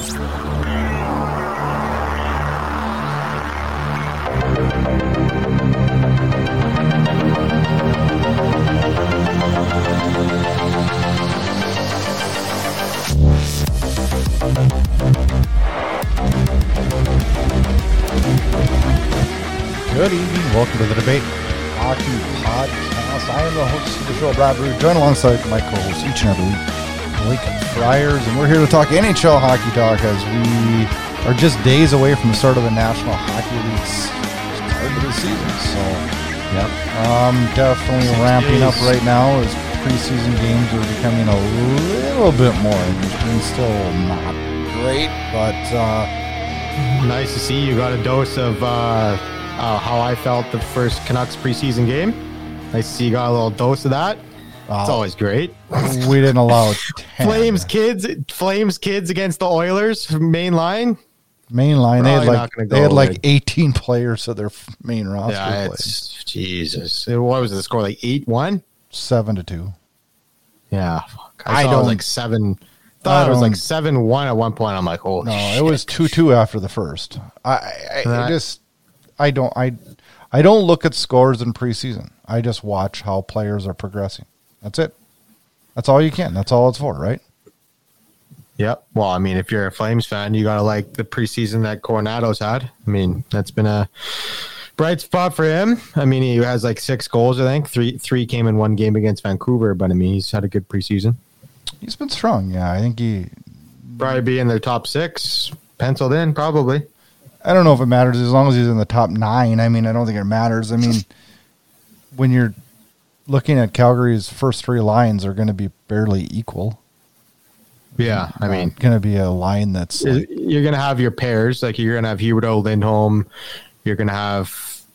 Good evening. Welcome to the Debate Hockey Podcast. I am the host of the show, Brad Brew, joined alongside my co-host each and every week, Blake Friars, and we're here to talk NHL hockey talk as we are just days away from the start of the National Hockey League's start of the season. So, definitely ramping up right now as preseason games are becoming a little bit more interesting. Still not great, but nice to see you got a dose of how I felt the first Canucks preseason game. Nice to see you got a little dose of that. It's always great. We didn't allow 10. Flames kids against the Oilers main line. They had like 18 players of their main roster. Yeah, it's Jesus. What was the score? Like 8-1? 7-2. Yeah, I thought it was like 7. Thought it was like 7-1 at one point. I'm like, oh no, it was 2-2 after the first. I don't look at scores in preseason. I just watch how players are progressing. That's it. That's all you can. That's all it's for, right? Yep. Well, I mean, if you're a Flames fan, you gotta like the preseason that Coronado's had. I mean, that's been a bright spot for him. I mean, he has like 6 goals. I think three came in one game against Vancouver, but I mean, he's had a good preseason. He's been strong. Yeah, I think he probably be in their top 6, penciled in probably. I don't know if it matters as long as he's in the top 9. I mean, I don't think it matters. I mean, when you're looking at Calgary's first 3 lines are going to be barely equal. Yeah, I mean, going to be a line that's like, you're going to have your pairs. Like you're going to have Huberdeau, Lindholm. You're going to have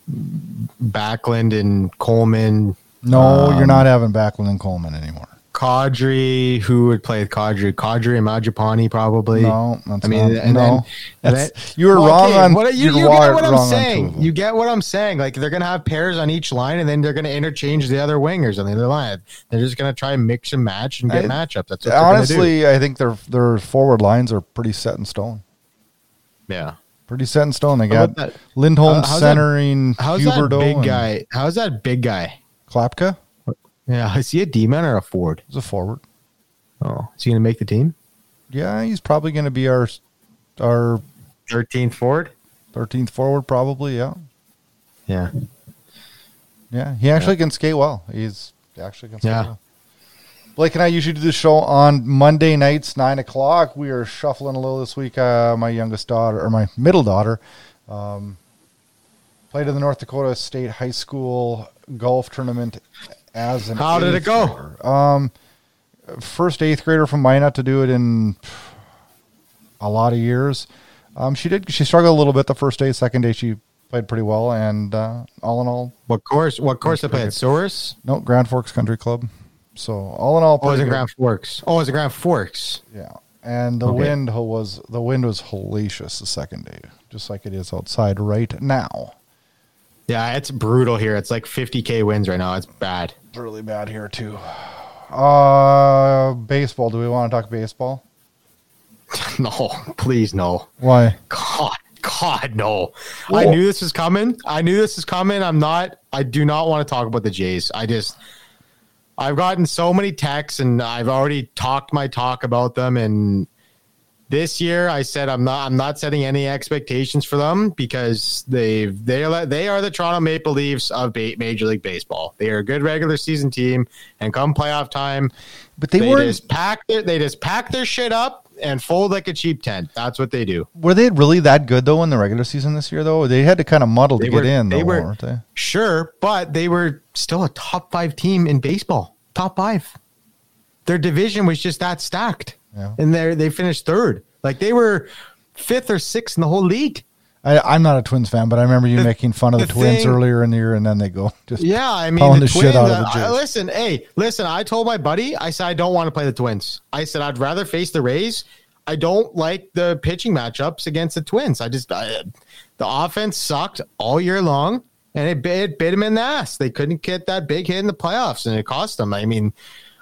Backlund and Coleman. No, you're not having Backlund and Coleman anymore. Kadri, who would play with Kadri? Kadri and Majapani probably. No, that's you were wrong on. You get what I'm saying. You get what I'm saying. Like they're gonna have pairs on each line, and then they're gonna interchange the other wingers on the other line. They're just gonna try and mix and match and get matchups. That's what honestly, I think their forward lines are pretty set in stone. Yeah, pretty set in stone. They got Lindholm centering Huberdeau. How's that big guy? Klapka. Yeah, is he a D-man or a forward? He's a forward. Oh, is he going to make the team? Yeah, he's probably going to be our 13th forward. 13th forward, probably. Yeah. Yeah. Yeah, he actually can skate well. He's actually can skate well. Blake and I usually do the show on Monday nights, 9:00. We are shuffling a little this week. My middle daughter, played in the North Dakota State High School golf tournament. How did it go? First 8th grader from Minot to do it in a lot of years. She struggled a little bit the first day. Second day she played pretty well, and all in all, what course they played at Source? No, Grand Forks Country Club. So all in all, it was in Grand Forks. Oh, it was in Grand Forks. Yeah, and the wind was hellacious the second day, just like it is outside right now. Yeah, it's brutal here. It's like 50K winds right now. It's bad. It's really bad here, too. Baseball. Do we want to talk baseball? No, please no. Why? God, no. Whoa. I knew this was coming. I do not want to talk about the Jays. I've gotten so many texts, and I've already talked my talk about them, and this year, I said I'm not setting any expectations for them because they are the Toronto Maple Leafs of Major League Baseball. They are a good regular season team, and come playoff time, but they just pack their shit up and fold like a cheap tent. That's what they do. Were they really that good though in the regular season this year? Though they had to kind of muddle to get in. Weren't they? Sure, but they were still a top 5 team in baseball. Top 5. Their division was just that stacked. Yeah. And they finished 3rd. Like they were 5th or 6th in the whole league. I'm not a Twins fan, but I remember you making fun of the Twins earlier in the year, and then they go just I mean, the Twins, shit out of the Jays. Listen. I told my buddy, I said I don't want to play the Twins. I said I'd rather face the Rays. I don't like the pitching matchups against the Twins. The offense sucked all year long, and it bit them in the ass. They couldn't get that big hit in the playoffs, and it cost them. I mean,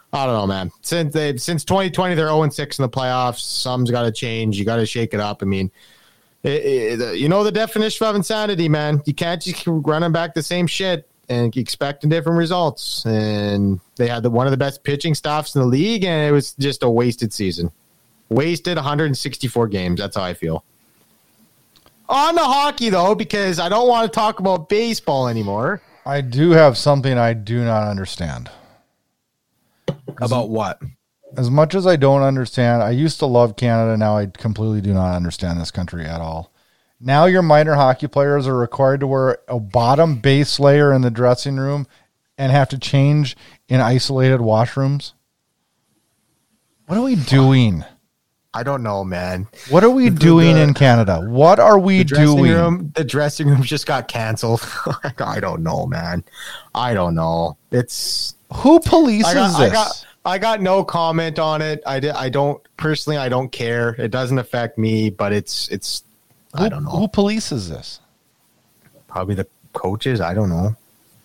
I don't know, man. Since 2020, they're 0-6 in the playoffs. Something's got to change. You got to shake it up. I mean, you know the definition of insanity, man. You can't just keep running back the same shit and expecting different results. And they had one of the best pitching staffs in the league, and it was just a wasted season. Wasted 164 games. That's how I feel. On the hockey, though, because I don't want to talk about baseball anymore. I do have something I do not understand. About what? As much as I don't understand, I used to love Canada. Now I completely do not understand this country at all. Now your minor hockey players are required to wear a bottom base layer in the dressing room and have to change in isolated washrooms. What are we doing? I don't know, man. What are we doing in Canada? What are we doing? The dressing room just got canceled. I don't know, man. I don't know. Who polices this? I got no comment on it. I don't personally. I don't care. It doesn't affect me. But it's. I don't know. Who polices this? Probably the coaches. I don't know.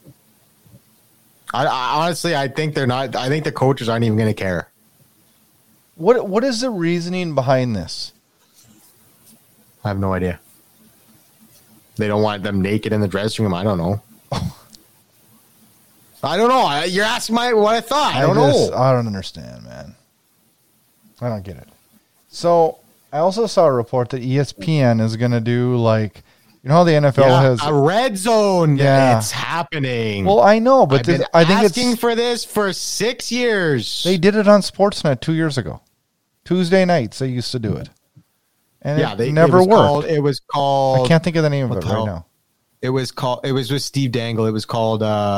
I honestly, I think they're not. I think the coaches aren't even going to care. What is the reasoning behind this? I have no idea. They don't want them naked in the dressing room. I don't know. I don't know. You're asking what I thought. I don't know. I don't understand, man. I don't get it. So I also saw a report that ESPN is going to do how the NFL has a red zone. Yeah, it's happening. Well, I know, but I think asking for this for 6 years. They did it on Sportsnet 2 years ago. Tuesday nights they used to do it, and it never worked. It was called. I can't think of the name of it right now. It was with Steve Dangle. It was called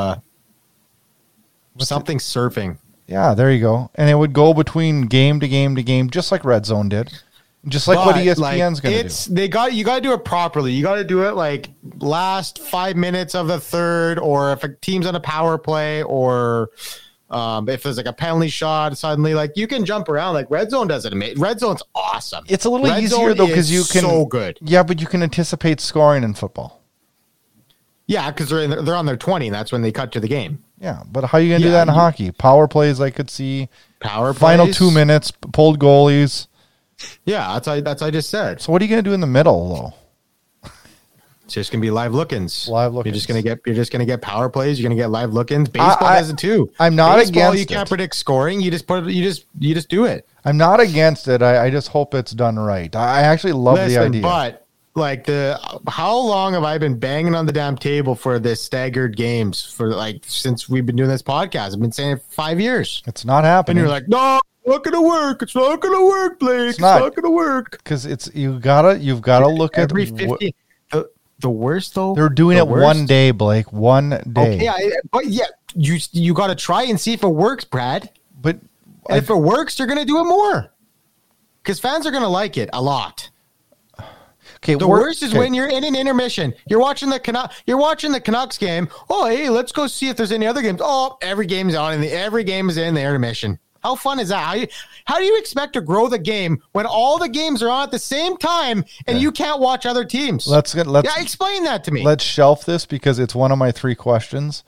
something surfing. Yeah, there you go. And it would go between game to game to game, just like Red Zone did. Just like what ESPN's going to do. You got to do it properly. You got to do it like last 5 minutes of the third, or if a team's on a power play, or if there's like a penalty shot suddenly, like you can jump around. Like Red Zone does it. Red Zone's awesome. It's a little easier though because you can. So good. Yeah, but you can anticipate scoring in football. Yeah, because they're on their 20, and that's when they cut to the game. Yeah, but how are you going to do that in hockey? Power plays, I could see. Final 2 minutes, pulled goalies. Yeah, that's I just said. So what are you going to do in the middle, though? It's just going to be live look-ins. You're just going to get power plays. You're going to get live look-ins. Baseball does it too. I'm not against it. You can't predict scoring. You just do it. I'm not against it. I just hope it's done right. I actually love the idea. But how long have I been banging on the damn table for this staggered games since we've been doing this podcast? I've been saying it for 5 years. It's not happening. And you're like, no, it's not going to work. It's not going to work, Blake. It's not going to work. Because you've got to look at every 50. The worst though. They're doing it one day, Blake. 1 day. Okay, but you got to try and see if it works, Brad. But if it works, you're going to do it more because fans are going to like it a lot. Okay, the worst is when you're in an intermission. You're watching the Canucks game. Oh, hey, let's go see if there's any other games. Oh, every game's on, every game is in the intermission. How fun is that? How do you expect to grow the game when all the games are on at the same time and you can't watch other teams? Let's explain that to me. Let's shelf this because it's one of my 3 questions.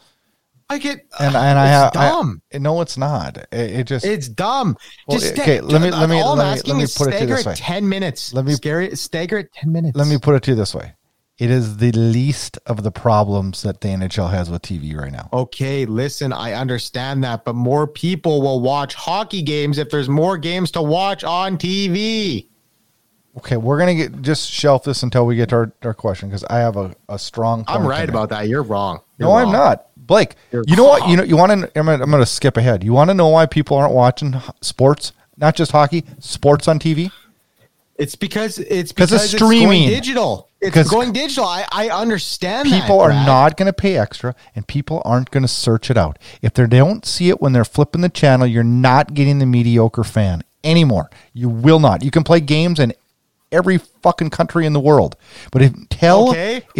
It's dumb. No, it's not. It's dumb. Well, let me put it to you this way. 10 minutes. Stagger it 10 minutes. Let me put it to you this way. It is the least of the problems that the NHL has with TV right now. Okay, listen, I understand that, but more people will watch hockey games if there's more games to watch on TV. Okay, we're going to just shelf this until we get to our question because I have a strong point. I'm right about that. You're wrong. I'm not. Blake, you know what? You want to? I'm going to skip ahead. You want to know why people aren't watching sports, not just hockey, sports on TV? It's because it's streaming. Going digital. It's going digital. I understand that. People are not going to pay extra, and people aren't going to search it out. If they don't see it when they're flipping the channel, you're not getting the mediocre fan anymore. You will not. You can play games in every fucking country in the world, but until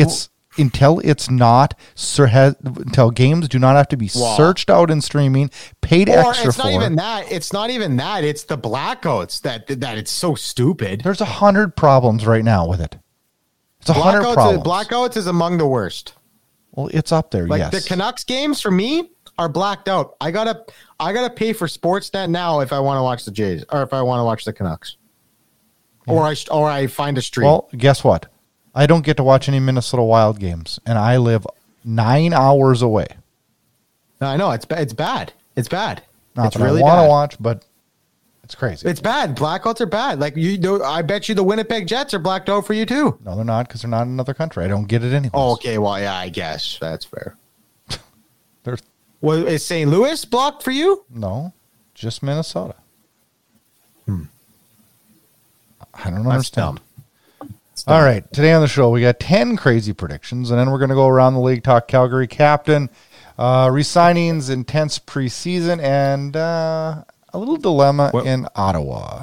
games do not have to be searched out and streaming, paid extra for. It's not even that. It's the blackouts that it's so stupid. There's 100 problems right now with it. It's 100 problems. Blackouts is among the worst. Well, it's up there. Yes. The Canucks games for me, are blacked out. I gotta pay for Sportsnet now if I want to watch the Jays or if I want to watch the Canucks, or I find a stream. Well, guess what? I don't get to watch any Minnesota Wild games, and I live 9 hours away. I know it's bad. It's bad. Not it's that really I want to bad. watch, but it's crazy. It's bad. Blackouts are bad. Like I bet you the Winnipeg Jets are blacked out for you too. No, they're not because they're not in another country. I don't get it anyway. Oh, okay. Well, yeah, I guess that's fair. There's Well, is St. Louis blocked for you? no, just Minnesota. I don't That's understand. dumb. All right, today on the show we got 10 crazy predictions, and then we're going to go around the league, talk Calgary captain, re-signings, intense preseason, and a little dilemma in Ottawa.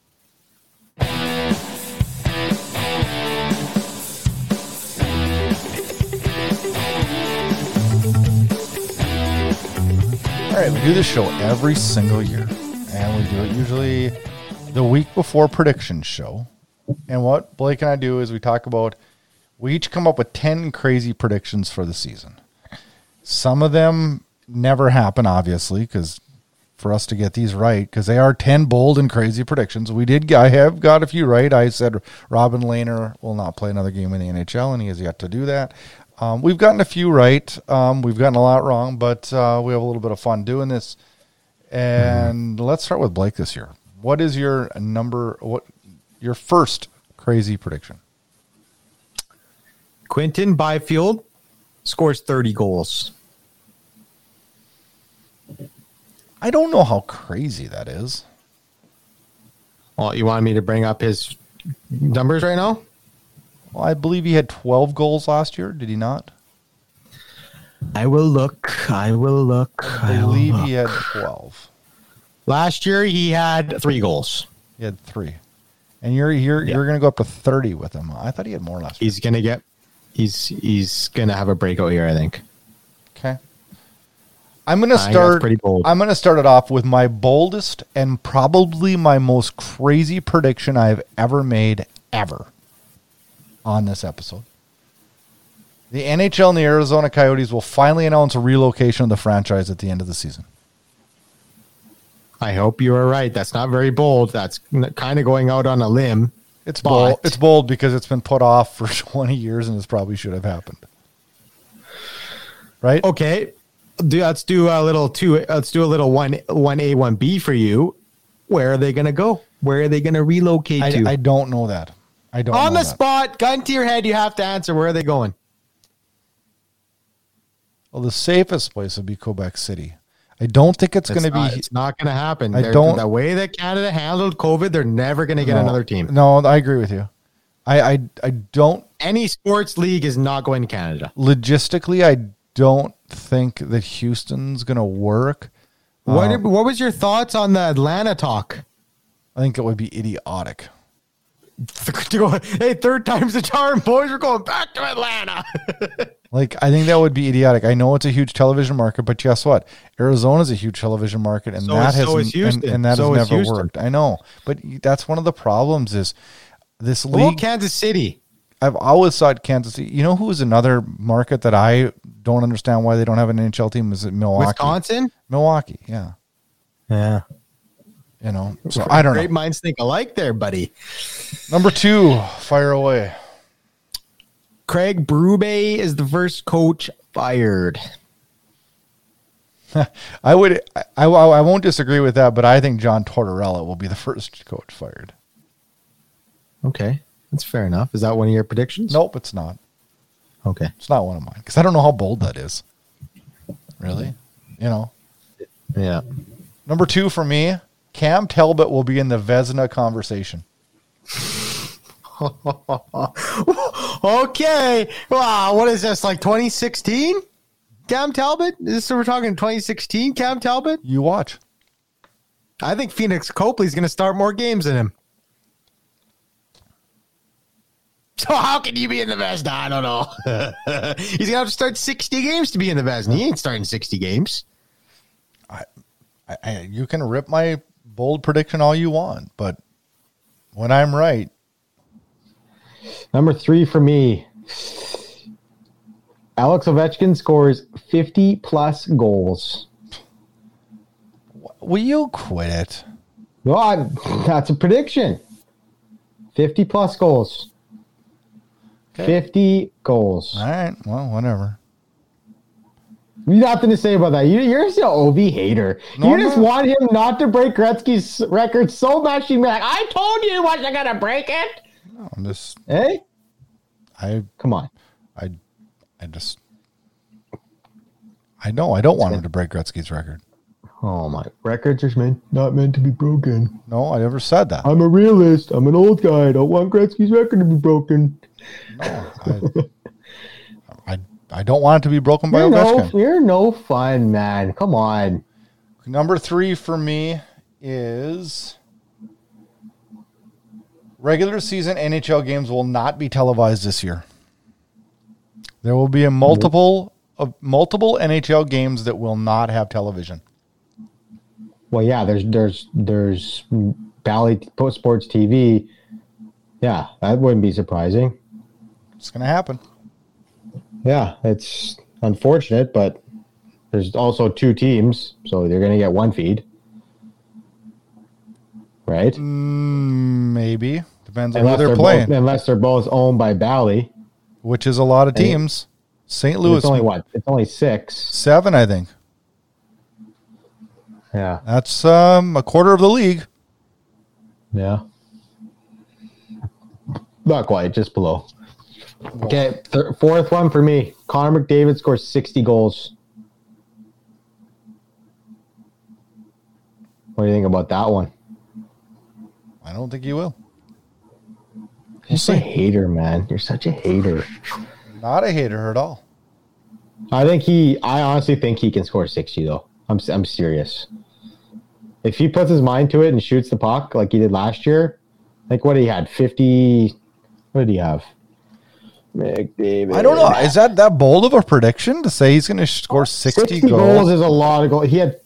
All right, we do this show every single year, and we do it usually the week before predictions show. And what Blake and I do is we each come up with 10 crazy predictions for the season. Some of them never happen, obviously, because for us to get these right, because they are 10 bold and crazy predictions. I have got a few right. I said Robin Lehner will not play another game in the NHL, and he has yet to do that. We've gotten a few right. We've gotten a lot wrong, but we have a little bit of fun doing this. And let's start with Blake this year. What is your first crazy prediction? Quinton Byfield scores 30 goals. I don't know how crazy that is. Well, you wanted me to bring up his numbers right now? Well, I believe he had 12 goals last year. Did he not? I will look. I believe he had 12. Last year he had 3 goals. He had 3. And you're going to go up to 30 with him. I thought he had more last year. He's going to have a breakout year, I think. Okay. I'm going to start pretty bold. I'm going to start it off with my boldest and probably my most crazy prediction I've ever made ever on this episode. The NHL and the Arizona Coyotes will finally announce a relocation of the franchise at the end of the season. I hope you are right. That's not very bold. That's kind of going out on a limb. It's bold. It's bold because it's been put off for 20 years and this probably should have happened. Right? Okay. Let's do a little 1A, 1B for you. Where are they going to go? Where are they going to relocate to? I don't know that. I don't on know the that. spot, gun to your head, you have to answer. Where are they going? Well, the safest place would be Quebec City. I don't think it's going to be. It's not going to happen. The way that Canada handled COVID, they're never going to get another team. No, I agree with you. I don't. Any sports league is not going to Canada. Logistically, I don't think that Houston's going to work. What was your thoughts on the Atlanta talk? I think it would be idiotic. Hey, third time's the charm, boys. We're going back to Atlanta. I think that would be idiotic. I know it's a huge television market, but guess what? Arizona's a huge television market, and that has never worked. I know, but that's one of the problems is this league. Well, Kansas City. I've always thought Kansas City. You know who is another market that I don't understand why they don't have an NHL team? Is it Milwaukee? Wisconsin? Milwaukee, yeah. Yeah. You know, so I don't know. Great minds think alike there, buddy. Number 2, fire away. Craig Berube is the first coach fired. I won't disagree with that, but I think John Tortorella will be the first coach fired. Okay. That's fair enough. Is that one of your predictions? Nope, it's not. Okay. It's not one of mine because I don't know how bold that is. Really? You know? Yeah. Number 2 for me, Cam Talbot will be in the Vezina conversation. Okay. Wow. What is this, like 2016? Cam Talbot? We're talking 2016 Cam Talbot? You watch. I think Phoenix Copley's going to start more games than him. So how can you be in the Vezina? I don't know. He's going to have to start 60 games to be in the Vezina. He ain't starting 60 games. You can rip my bold prediction all you want, but when I'm right. Number 3 for me. Alex Ovechkin scores 50-plus goals. Will you quit it? Well, that's a prediction. 50-plus goals. Okay. 50 goals. All right. Well, whatever. Nothing to say about that. You're still OV hater. No, you I'm just not. want him not to break Gretzky's record so much. You'd be like, I told you he wasn't going to break it. No, I'm just. Hey? I Come on. just. I know. I don't want him to break Gretzky's record. Oh, my. Records are not meant to be broken. No, I never said that. I'm a realist. I'm an old guy. I don't want Gretzky's record to be broken. No, I don't want it to be broken by Ovechkin. You're no fun, man. Come on. Number 3 for me is regular season NHL games will not be televised this year. There will be multiple NHL games that will not have television. Well, yeah, there's Bally Sports TV. Yeah, that wouldn't be surprising. It's going to happen. Yeah, it's unfortunate, but there's also 2 teams, so they're going to get one feed. Right? Maybe. Depends on who they're playing. Unless they're both owned by Bally. Which is a lot of teams. St. Louis. It's only what? It's only 6. 7, I think. Yeah. That's a quarter of the league. Yeah. Not quite, just below. Okay, fourth one for me. Connor McDavid scores 60 goals. What do you think about that one? I don't think he will. You're such a hater, man. You're such a hater. Not a hater at all. I honestly think he can score 60, though. I'm serious. If he puts his mind to it and shoots the puck like he did last year, like what he had, 50. What did he have? McDavid. I don't know. Is that bold of a prediction to say he's going to score 60 goals is a lot of goals. He had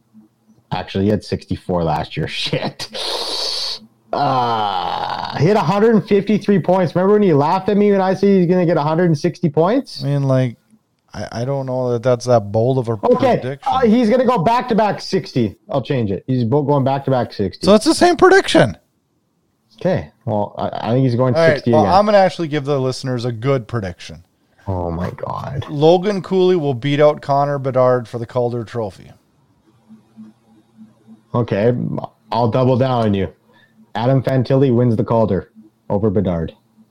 64 last year. Shit. He had 153 points. Remember when you laughed at me when I said he's going to get 160 points? I mean, like, I don't know that's that bold of a prediction. He's going to go back-to-back 60. I'll change it. He's going back-to-back 60. So it's the same prediction. Okay. Well, I think he's going All 60 right, well, again. I'm going to actually give the listeners a good prediction. Oh, my God. Logan Cooley will beat out Connor Bedard for the Calder Trophy. Okay. I'll double down on you. Adam Fantilli wins the Calder over Bedard.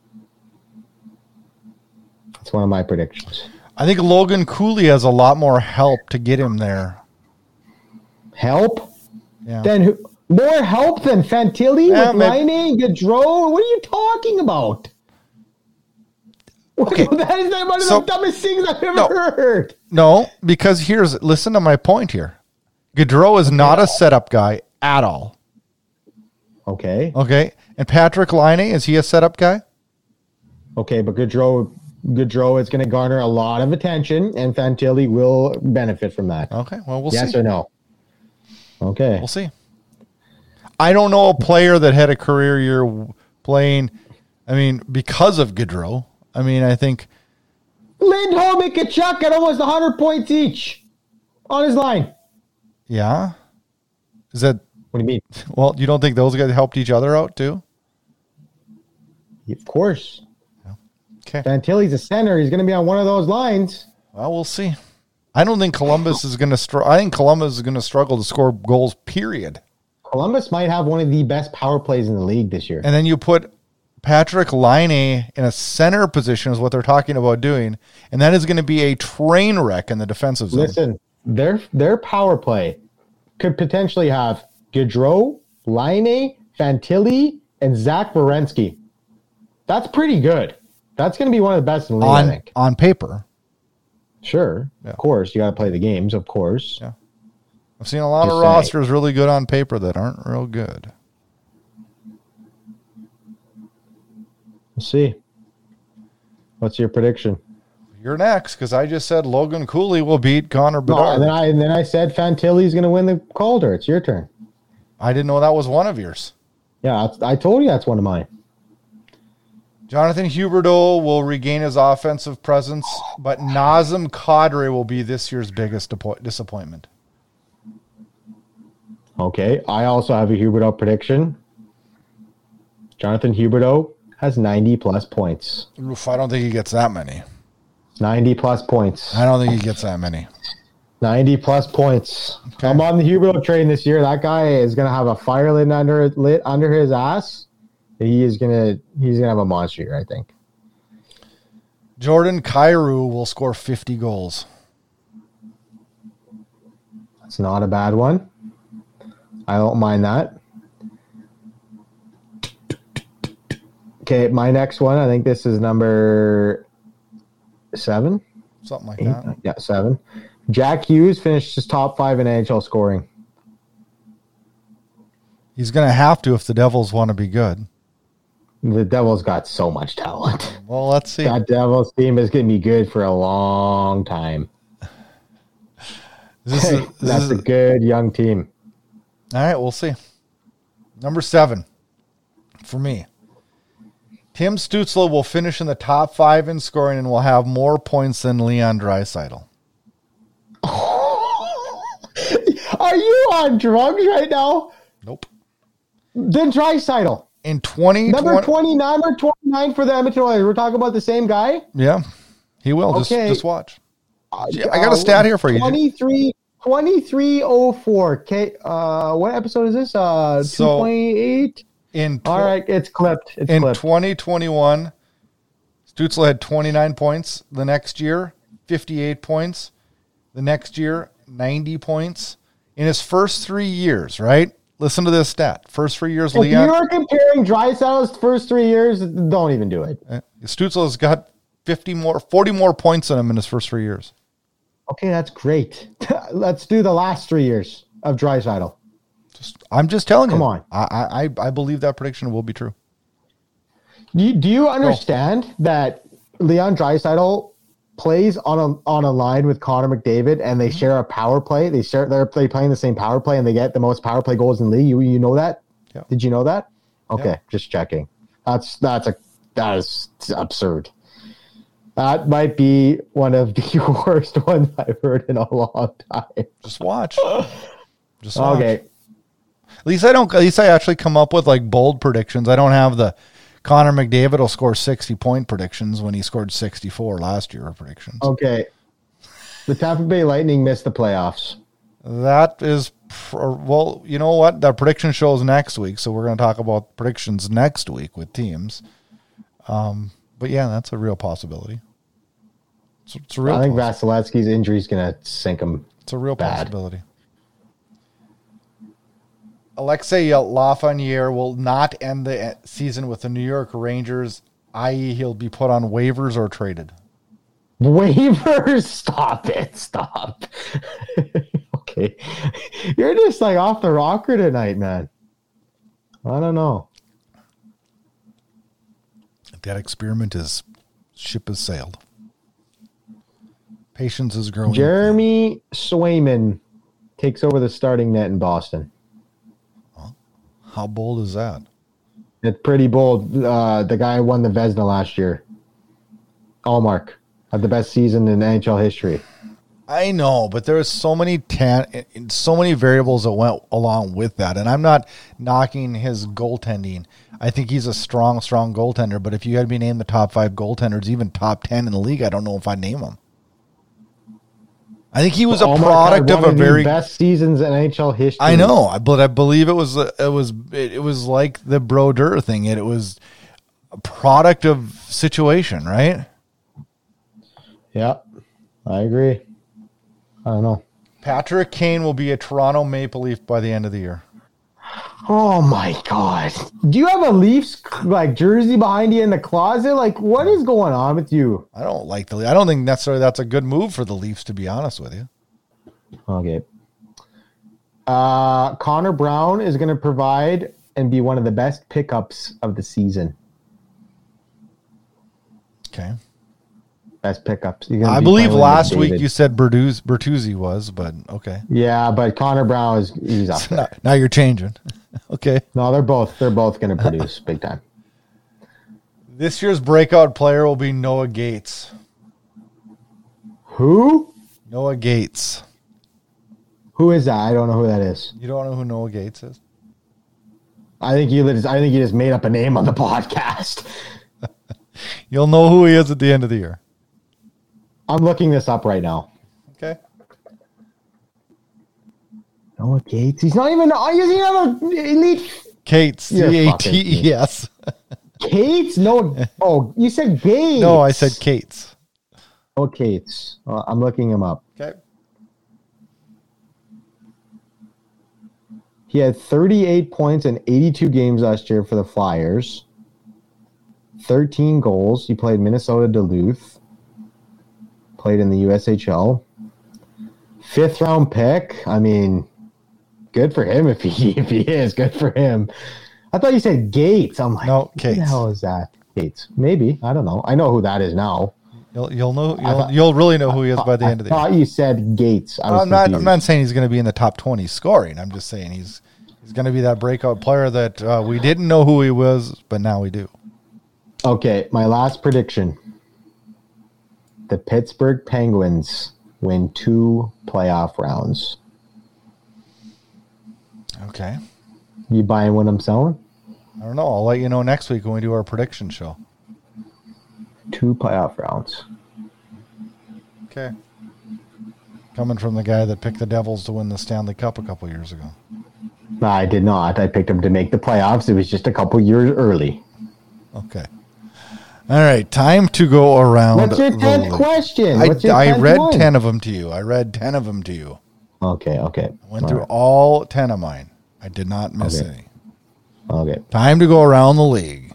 That's one of my predictions. I think Logan Cooley has a lot more help to get him there. Help? Yeah. Then who? More help than Fantilli with maybe. Laine and Gaudreau? What are you talking about? Okay. That is one of the dumbest things I've ever heard. No, because listen to my point here. Gaudreau is not a setup guy at all. Okay. Okay. And Patrick Laine, is he a setup guy? Okay, but Gaudreau is going to garner a lot of attention, and Fantilli will benefit from that. Okay. Well, we'll see. Yes or no? Okay. We'll see. I don't know a player that had a career year playing, because of Gaudreau. I think Lindholm and Kachuk at almost 100 points each on his line. Yeah. Is that... What do you mean? Well, you don't think those guys helped each other out too? Of course. Okay. Fantilli's a center. He's going to be on one of those lines. Well, we'll see. I don't think Columbus is going to I think Columbus is going to struggle to score goals, period. Columbus might have one of the best power plays in the league this year. And then you put Patrick Laine in a center position is what they're talking about doing. And that is going to be a train wreck in the defensive zone. Listen, their power play could potentially have Gaudreau, Laine, Fantilli, and Zach Werenski. That's pretty good. That's going to be one of the best in the league, I think. On paper. Sure. Yeah. Of course. You got to play the games, of course. Yeah. I've seen a lot of rosters really good on paper that aren't real good. We'll see. What's your prediction? You're next, because I just said Logan Cooley will beat Connor No, Bedard. and then I said Fantilli's going to win the Calder. It's your turn. I didn't know that was one of yours. Yeah, I told you that's one of mine. Jonathan Huberdeau will regain his offensive presence, but Nazem Kadri will be this year's biggest disappointment. Okay, I also have a Huberdeau prediction. Jonathan Huberdeau has 90-plus points. Oof, I don't think he gets that many. 90-plus points. I don't think he gets that many. 90-plus points. Okay. I'm on the Huberdeau train this year. That guy is going to have a fire lit under his ass. He's gonna have a monster year, I think. Jordan Kyrou will score 50 goals. That's not a bad one. I don't mind that. Okay, my next one, I think this is number 7. Something like 8, that. Yeah, 7. Jack Hughes finished his top 5 in NHL scoring. He's going to have to if the Devils want to be good. The Devils got so much talent. Well, let's see. That Devils team is going to be good for a long time. That's a good young team. All right, we'll see. Number 7 for me. Tim Stützle will finish in the top 5 in scoring and will have more points than Leon Draisaitl. Are you on drugs right now? Nope. Then Draisaitl. In 2020, number 29 for the Edmonton Oilers. We're talking about the same guy? Yeah, he will. Okay. Just watch. I got a stat here for you. 2304. Okay, what episode is this? 228? All right, it's clipped. In 2021, Stützle had 29 points. The next year, 58 points. The next year, 90 points. In his first 3 years, right? Listen to this stat. First 3 years, Leon. If you're comparing Draisaitl's first 3 years, don't even do it. Stützle's got 40 more points than him in his first 3 years. Okay, that's great. Let's do the last 3 years of Draisaitl. I'm just telling you. Come on. I believe that prediction will be true. Do you understand that Leon Draisaitl plays on a line with Connor McDavid and they share a power play? They're playing the same power play and they get the most power play goals in the league. You know that? Yeah. Did you know that? Okay, yeah. Just checking. That is absurd. That might be one of the worst ones I've heard in a long time. Just watch. Just watch. Okay. At least I actually come up with like bold predictions. I don't have the Connor McDavid will score 60-point predictions when he scored 64 last year predictions. Okay. The Tampa Bay Lightning missed the playoffs. That is, well, you know what? The prediction shows next week, so we're going to talk about predictions next week with teams. But yeah, that's a real possibility. It's a real. I think Vasilevsky's injury is going to sink him. It's a real possibility. Alexei Lafreniere will not end the season with the New York Rangers, i.e. he'll be put on waivers or traded. Waivers? Stop it. Stop. Okay. You're just like off the rocker tonight, man. I don't know. That experiment ship has sailed. Patience is growing. Jeremy Swayman takes over the starting net in Boston. How bold is that? It's pretty bold. The guy won the Vezina last year. Allmark had the best season in NHL history. I know, but there are so many variables that went along with that, and I'm not knocking his goaltending. I think he's a strong goaltender. But if you had to be named the top 5 goaltenders, even top 10 in the league, I don't know if I'd name him. I think he was a product of a very best seasons in NHL history. I know, but I believe it was like the Brodeur thing. It was a product of situation, right? Yeah, I agree. I don't know. Patrick Kane will be a Toronto Maple Leaf by the end of the year. Oh my God! Do you have a Leafs jersey behind you in the closet? Like, what is going on with you? I don't think necessarily that's a good move for the Leafs, to be honest with you. Okay. Connor Brown is going to provide and be one of the best pickups of the season. Okay. Best pickups. I believe last week you said Bertuzzi was, but okay. Yeah, but Connor Brown he's up there. Now you're changing. Okay. No, they're both going to produce big time. This year's breakout player will be Noah Gates. Who? Noah Gates. Who is that? I don't know who that is. You don't know who Noah Gates is? I think you just made up a name on the podcast. You'll know who he is at the end of the year. I'm looking this up right now. Okay. Noah Gates. He's not even an elite. Cates. You're Cates. Cates? No. Oh, you said Gates. No, I said Cates. Oh, Cates. I'm looking him up. Okay. He had 38 points in 82 games last year for the Flyers. 13 goals. He played Minnesota Duluth. Played in the USHL. 5th round pick. I mean, good for him if he is. Good for him. I thought you said Gates. I'm like, no, Who Cates. the hell is that? Gates. Maybe. I don't know. I know who that is now. You'll know. You'll really know who he is by the end of the year. I thought you said Gates. I'm not saying he's going to be in the top 20 scoring. I'm just saying he's going to be that breakout player that we didn't know who he was, but now we do. Okay, my last prediction. The Pittsburgh Penguins win 2 playoff rounds. Okay. You buying what I'm selling? I don't know. I'll let you know next week when we do our prediction show. 2 playoff rounds. Okay. Coming from the guy that picked the Devils to win the Stanley Cup a couple years ago. No, I did not. I picked them to make the playoffs. It was just a couple years early. Okay. All right. Time to go around. What's your 10th question? I read 10 of them to you. Okay. I went through all 10 of mine. I did not miss any. Okay. Time to go around the league.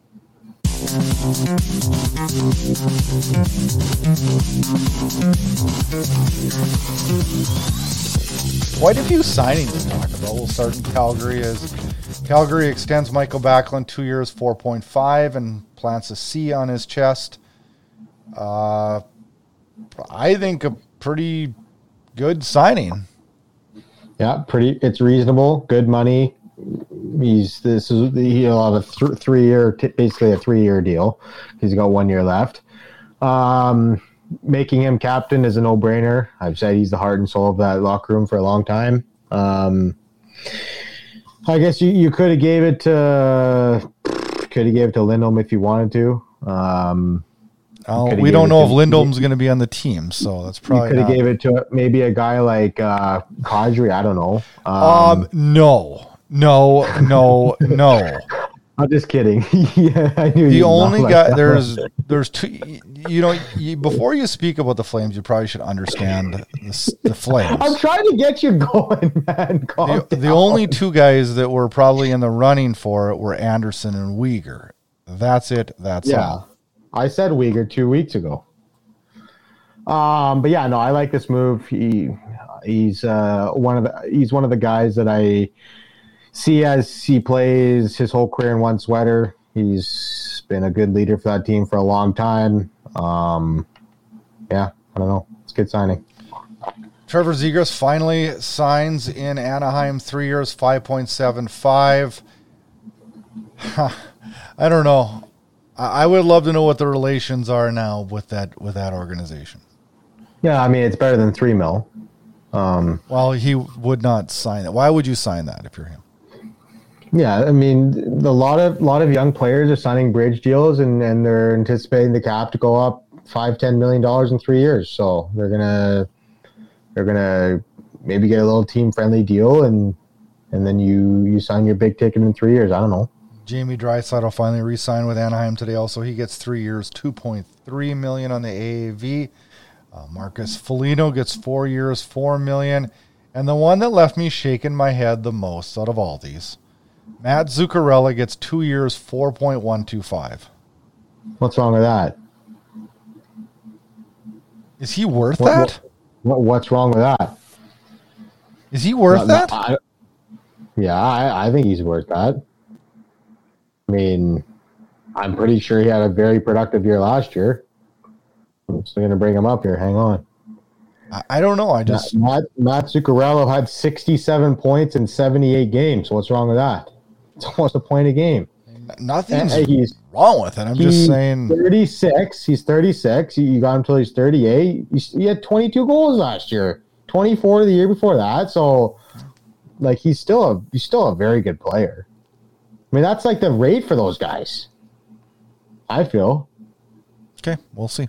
Quite a few signings to talk about. We'll start in Calgary as Calgary extends Michael Backlund 2 years, 4.5, and plants a C on his chest. I think a pretty good signing. Yeah, it's reasonable, good money. He'll have a 3 year, basically a 3 year deal. He's got 1 year left. Making him captain is a no brainer. I've said he's the heart and soul of that locker room for a long time. I guess you could have gave it to Lindholm if you wanted to. We don't know if Lindholm's going to be on the team, so that's probably you could have gave it to maybe a guy like Kadri. I don't know. No. I'm just kidding. Yeah, I knew the only guy there's two. Before you speak about the Flames, you probably should understand the Flames. I'm trying to get you going, man. The only 2 guys that were probably in the running for it were Anderson and Weegar. That's it. That's all. I said Weegar 2 weeks ago. But yeah, no, I like this move. He's one of the guys that I see as he plays his whole career in one sweater. He's been a good leader for that team for a long time. Yeah, I don't know. It's a good signing. Trevor Zegras finally signs in Anaheim, 3 years, 5.75. I don't know. I would love to know what the relations are now with that organization. Yeah, I mean, it's better than $3 million. Well, he would not sign it. Why would you sign that if you're him? Yeah, I mean, a lot of young players are signing bridge deals, and they're anticipating the cap to go up $5-10 million in 3 years. So they're gonna maybe get a little team friendly deal, and then you sign your big ticket in 3 years. I don't know. Jamie Draisaitl finally re-signed with Anaheim today. Also, he gets 3 years, $2.3 million on the AAV. Marcus Foligno gets 4 years, $4 million, and the one that left me shaking my head the most out of all these, Matt Zuccarello gets 2 years, $4.125. What's wrong with that? Is he worth that? What's wrong with that? Is he worth that? I think he's worth that. I mean, I'm pretty sure he had a very productive year last year. I'm still going to bring him up here. Hang on. I don't know. Matt Zuccarello had 67 points in 78 games. What's wrong with that? It's almost a point a game. Nothing's He's wrong with it. I'm just saying. 36. He's 36. You got him until he's 38. He had 22 goals last year, 24 the year before that. So, like, he's still a very good player. I mean, that's like the rate for those guys, I feel. Okay, we'll see.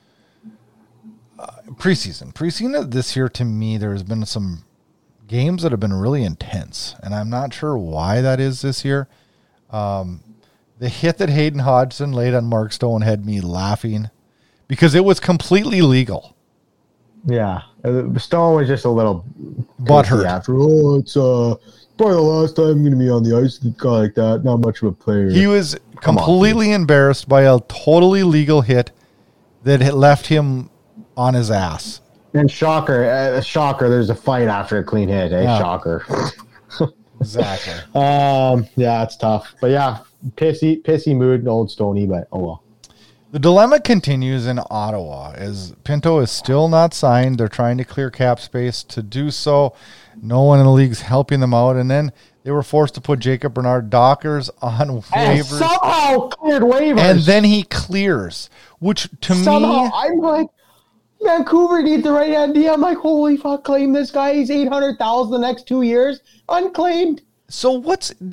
Preseason this year, to me, there's been some games that have been really intense, and I'm not sure why that is this year. The hit that Hayden Hodgson laid on Mark Stone had me laughing because it was completely legal. Yeah, Stone was just a little butthurt after. Oh, it's probably the last time I'm going to be on the ice with a guy like that. Not much of a player. He was completely embarrassed by a totally legal hit that had left him on his ass. And shocker, there's a fight after a clean hit. Yeah. Shocker. Exactly. Yeah, it's tough. But yeah, pissy mood, old Stoney, but oh well. The dilemma continues in Ottawa as Pinto is still not signed. They're trying to clear cap space to do so. No one in the league's helping them out. And then they were forced to put Jacob Bernard-Dockers on waivers. And somehow cleared waivers. And then he clears, which to me... I'm like, Vancouver needs the right idea. I'm like, holy fuck, claim this guy. He's $800,000 the next 2 years. Unclaimed. So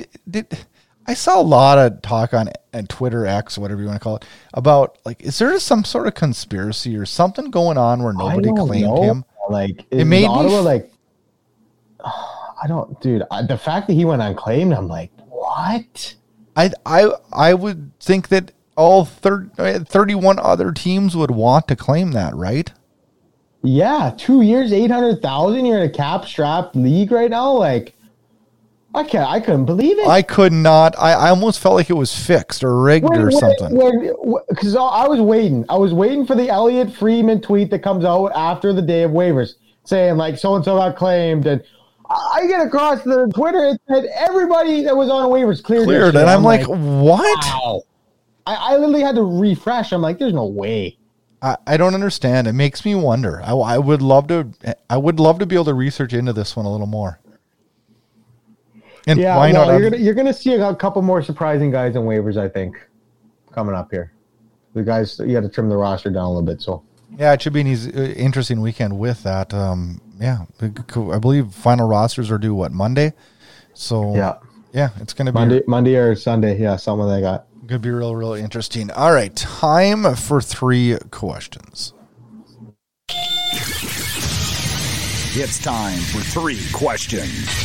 I saw a lot of talk on Twitter X, whatever you want to call it, about, like, is there some sort of conspiracy or something going on where nobody claimed him? Like, it made Ottawa, like, I don't, dude. The fact that he went unclaimed, I'm like, what? I would think that all 31 other teams would want to claim that, right? Yeah, 2 years, 800,000. You're in a cap-strapped league right now. Like, I couldn't believe it. I could not. I almost felt like it was fixed or rigged or something. Because I was waiting. I was waiting for the Elliot Friedman tweet that comes out after the day of waivers, saying like so and so got claimed, and I get across the Twitter, it said everybody that was on waivers cleared, and I'm like, what? Wow. I literally had to refresh. I'm like, there's no way. I don't understand. It makes me wonder. I would love to be able to research into this one a little more. And yeah, why not? You're gonna see a couple more surprising guys on waivers, I think, coming up here. The guys, you got to trim the roster down a little bit. So yeah, it should be an interesting weekend with that. Yeah, I believe final rosters are due Monday. So yeah, it's gonna be Monday or Sunday. Yeah, something like that. Could be real interesting. All right, time for 3 questions. It's time for 3 questions.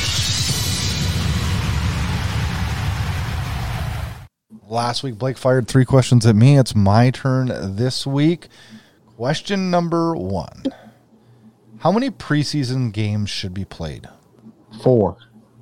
Last week, Blake fired 3 questions at me. It's my turn this week. Question number 1. How many preseason games should be played? 4.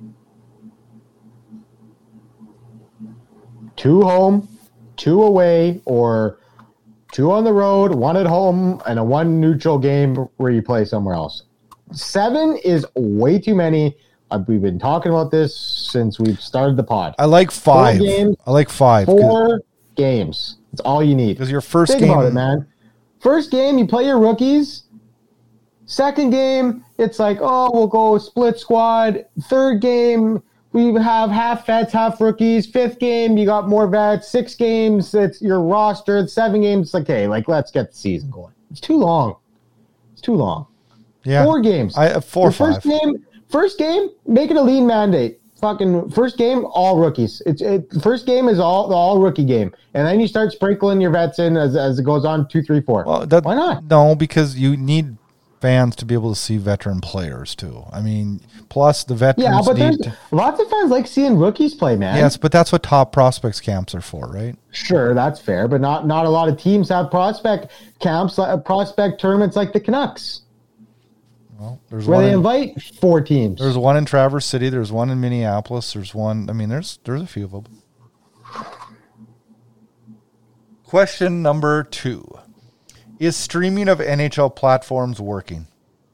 2 home, 2 away, or 2 on the road, 1 at home, and a 1 neutral game where you play somewhere else. 7 is way too many. We've been talking about this since we've started the pod. I like 5. 4 games, I like 5. 4 games. That's all you need. Because your first Think game... about it, man. First game, you play your rookies. Second game, it's like, oh, we'll go split squad. Third game, we have half vets, half rookies. 5th game, you got more vets. 6 games, it's your roster. 7 games, it's like, okay, like, let's get the season going. It's too long. Yeah. 4 games. 4 or 5. First game, make it a lean mandate. Fucking first game, all rookies. First game is all rookie game, and then you start sprinkling your vets in as it goes on 2, 3, 4. Well, why not? No, because you need fans to be able to see veteran players too. I mean, plus the veterans. Yeah, but there's lots of fans like seeing rookies play, man. Yes, but that's what top prospects camps are for, right? Sure, that's fair, but not a lot of teams have prospect camps, prospect tournaments like the Canucks. Well, there's where one they invite 4 teams. There's one in Traverse City. There's one in Minneapolis. There's one. I mean, there's a few of them. Question number 2: is streaming of NHL platforms working?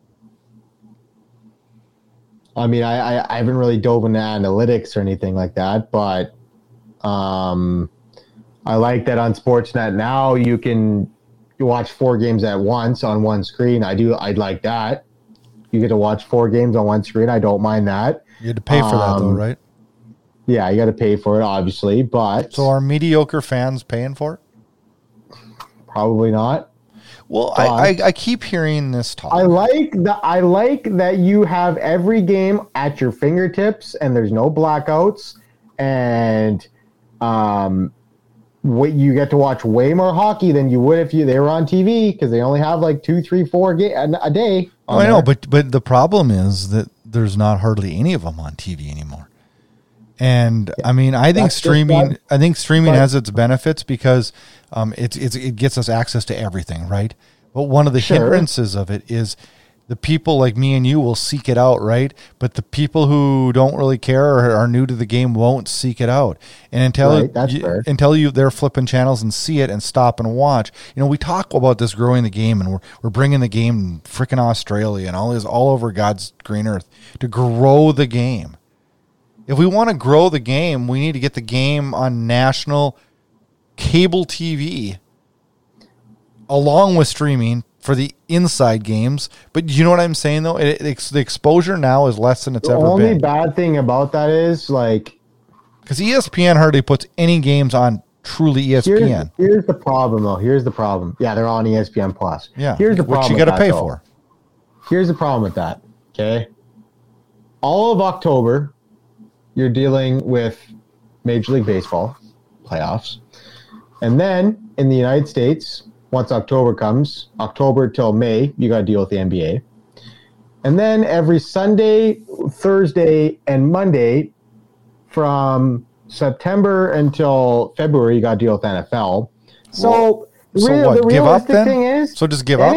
I mean, I haven't really dove into analytics or anything like that, but I like that on Sportsnet now you can watch 4 games at once on one screen. I'd like that. You get to watch 4 games on one screen. I don't mind that. You had to pay for that, though, right? Yeah, you got to pay for it, obviously, but So are mediocre fans paying for it? probably not. Well, But I keep hearing this talk. I like that you have every game at your fingertips and there's no blackouts, and what you get to watch way more hockey than you would if they were on TV, because they only have like 2, 3, 4 a day. Oh, I know, but the problem is that there's not hardly any of them on TV anymore. And I mean, I think streaming has its benefits because it gets us access to everything, right? But one of the hindrances of it is the people like me and you will seek it out, right? But the people who don't really care or are new to the game won't seek it out. And until they're flipping channels and see it and stop and watch. You know, we talk about this growing the game, and we're bringing the game freaking Australia and all over God's green earth to grow the game. If we want to grow the game, we need to get the game on national cable TV along with streaming for the inside games. But you know what I'm saying, though? The exposure now is less than it's ever been. The only bad thing about that is, like... Because ESPN hardly puts any games on truly ESPN. Here's the problem, though. Here's the problem. Yeah, they're on ESPN Plus. Yeah, here's the problem, which you got to pay for. Here's the problem with that, okay? All of October, you're dealing with Major League Baseball playoffs. And then in the United States, once October comes, October till May, you got to deal with the NBA. And then every Sunday, Thursday, and Monday from September until February, you got to deal with NFL. So the realistic thing is, so just give up.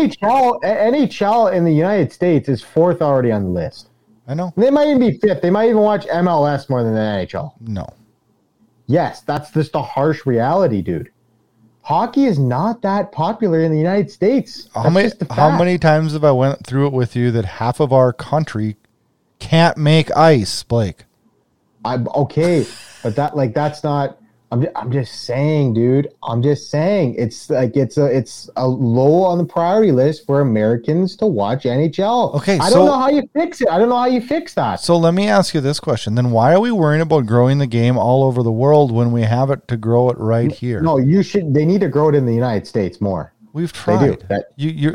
NHL in the United States is fourth already on the list. I know. They might even be fifth. They might even watch MLS more than the NHL. No. Yes, that's just a harsh reality, dude. Hockey is not that popular in the United States. How many times have I went through it with you that half of our country can't make ice, Blake? I'm okay, but that's not. I'm just saying, dude. I'm just saying it's a low on the priority list for Americans to watch NHL. Okay, I don't know how you fix it. I don't know how you fix that. So let me ask you this question. Then why are we worrying about growing the game all over the world when we have it to grow it right here? No, they need to grow it in the United States more. We've tried. They do.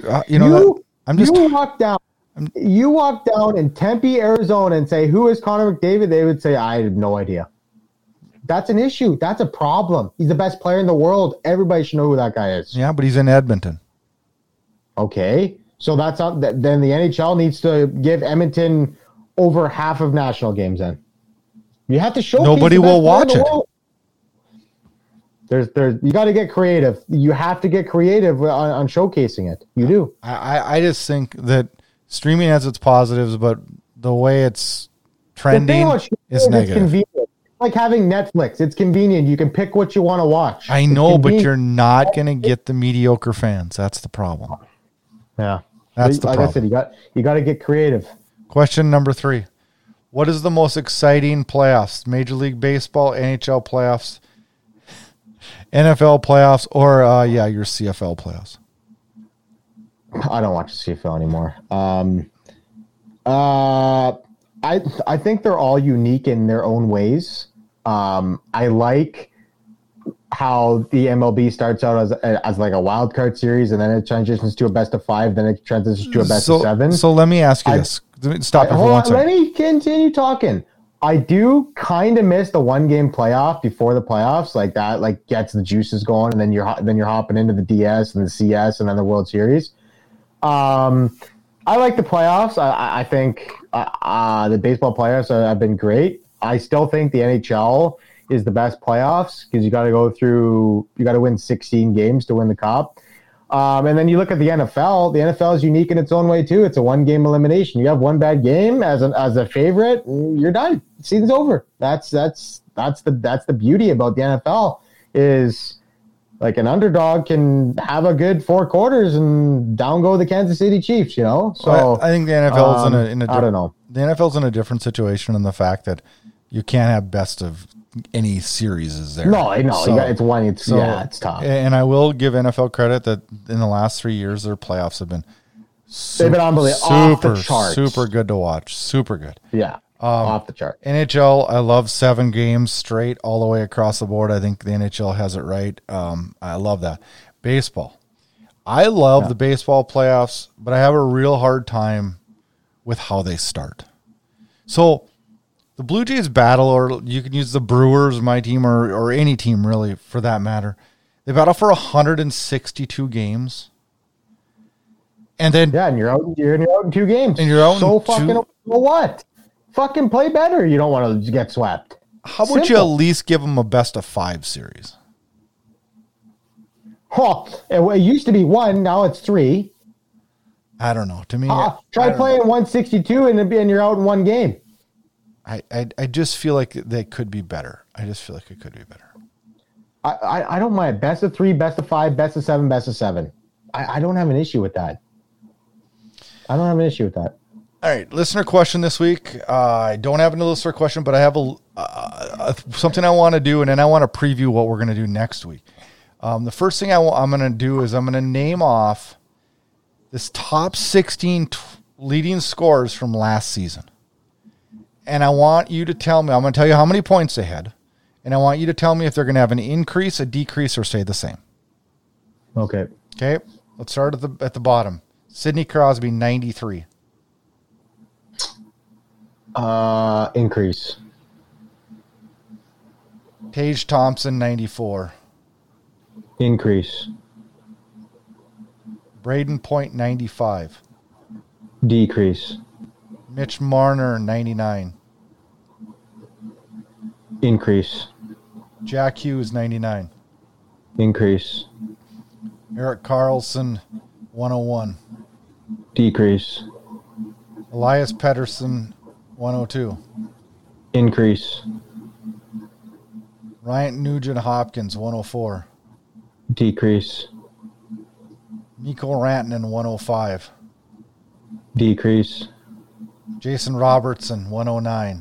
You walk down in Tempe, Arizona, and say, "Who is Connor McDavid?" They would say, "I have no idea." That's an issue. That's a problem. He's the best player in the world. Everybody should know who that guy is. Yeah, but he's in Edmonton. Okay. So that's not, then the NHL needs to give Edmonton over half of national games then. You have to show nobody will watch it. You got to get creative. You have to get creative on showcasing it. You do. I just think that streaming has its positives, but the way it's trending is negative. Like having Netflix. It's convenient. You can pick what you want to watch. I know, but you're not going to get the mediocre fans. That's the problem. Yeah. That's the problem. Like I said, you got to get creative. Question number 3. What is the most exciting playoffs? Major League Baseball, NHL playoffs, NFL playoffs, or your CFL playoffs? I don't watch the CFL anymore. I think they're all unique in their own ways. I like how the MLB starts out as like a wild card series, and then it transitions to a best of 5, then it transitions to a best of 7. So let me ask you this. Stop it for 1 second. Let me continue talking. I do kind of miss the 1-game playoff before the playoffs, like that, like gets the juices going, and then you're hopping into the DS and the CS and then the World Series. I like the playoffs. I think the baseball playoffs have been great. I still think the NHL is the best playoffs because you got to win 16 games to win the cup. And then you look at the NFL. The NFL is unique in its own way too. It's a 1-game elimination. You have one bad game as a favorite, you're done. Season's over. That's the beauty about the NFL is. Like an underdog can have a good 4 quarters and down go the Kansas City Chiefs, you know? So I think the NFL is in a I don't know. The NFL's in a different situation in the fact that you can't have best of any series is there. No, I know. So, it's tough. And I will give NFL credit that in the last 3 years their playoffs have been they've been unbelievable. Off the charts. Super good to watch. Super good. Yeah. Off the chart. NHL, I love 7 games straight all the way across the board. I think the NHL has it right. I love that. Baseball. I love the baseball playoffs, but I have a real hard time with how they start. So the Blue Jays battle, or you can use the Brewers, my team, or any team really for that matter. They battle for 162 games. And then and you're out in 2 games. And you're out so in fucking 2. Well, what? Fucking play better. You don't want to get swept. How about you at least give them a best of 5 series? Oh, it used to be 1, now it's 3. I don't know. To me, try playing 162 and you're out in 1 game. I just feel like they could be better. I just feel like it could be better. I don't mind best of 3, best of 5, best of 7, best of 7. I don't have an issue with that. All right, listener question this week. I don't have a listener question, but I have something I want to do, and then I want to preview what we're going to do next week. The first thing I'm going to do is I'm going to name off this top 16 leading scorers from last season. And I want you to tell me, I'm going to tell you how many points they had, and I want you to tell me if they're going to have an increase, a decrease, or stay the same. Okay. Okay, let's start at the bottom. Sidney Crosby, 93. Increase. Tage Thompson, 94. Increase. Braden Point, 95. Decrease. Mitch Marner, 99. Increase. Jack Hughes, 99. Increase. Erik Karlsson, 101. Decrease. Elias Pettersson, 102. Increase. Ryan Nugent-Hopkins, 104. Decrease. Mikko Rantanen, 105. Decrease. Jason Robertson, 109.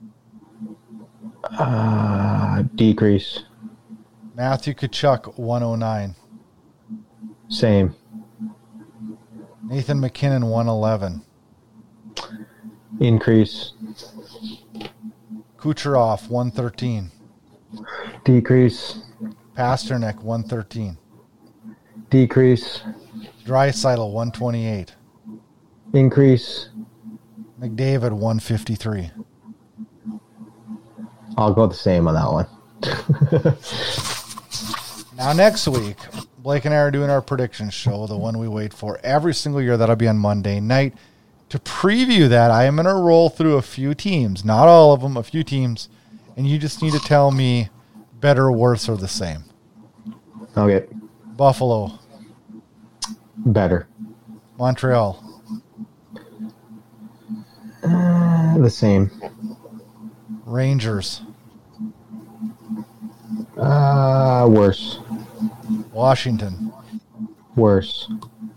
Decrease. Matthew Tkachuk, 109. Same. Nathan McKinnon, 111. Increase. Kucherov, 113. Decrease. Pasternak, 113. Decrease. Draisaitl, 128. Increase. McDavid, 153. I'll go the same on that one. Now, next week, Blake and I are doing our prediction show, the one we wait for every single year. That'll be on Monday night. To preview that, I am going to roll through a few teams, not all of them, a few teams, and you just need to tell me better, worse, or the same. Okay. Buffalo. Better. Montreal. The same. Rangers. Worse. Washington. Worse.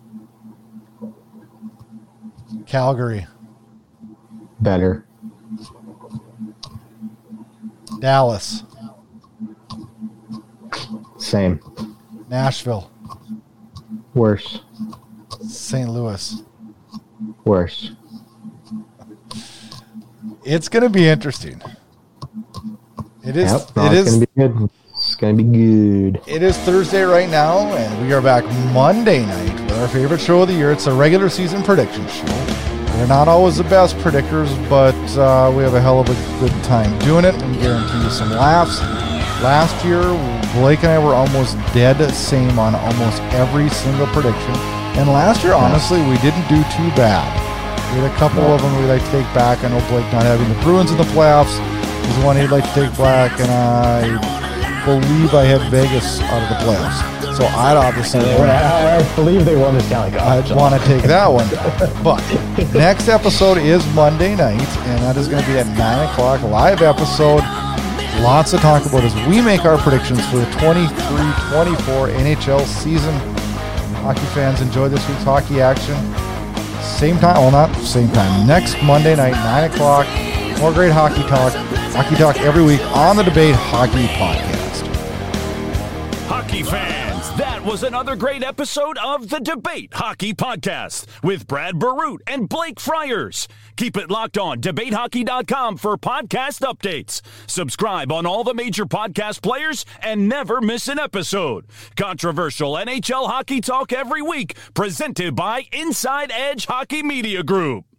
Calgary. Better. Dallas. Same. Nashville. Worse. St. Louis. Worse. It's going to be interesting. It is. Yep. It It's is. gonna be good. It's gonna be good. It is Thursday right now, and we are back Monday night with our favorite show of the year. It's a regular season prediction show. We're not always the best predictors, but we have a hell of a good time doing it. We guarantee you some laughs. Last year, Blake and I were almost dead same on almost every single prediction. And last year, honestly, we didn't do too bad. We had a couple of them we'd like to take back. I know Blake not having the Bruins in the playoffs is one he'd like to take back, and I believe I had Vegas out of the playoffs. So I'd obviously I believe they won the Stanley Cup. I'd want to take that one. But next episode is Monday night, and that is going to be at 9 o'clock, live episode. Lots to talk about as we make our predictions for the 23-24 NHL season. Hockey fans, enjoy this week's hockey action. Same time, well, not same time, next Monday night, 9 o'clock. More great hockey talk. Hockey talk every week on the Debate Hockey Podcast. Hockey fans, That was another great episode of the Debate Hockey Podcast with Brad Baroot and Blake Friars. Keep it locked on DebateHockey.com for podcast updates. Subscribe on all the major podcast players and never miss an episode. Controversial NHL hockey talk every week, presented by Inside Edge Hockey Media Group.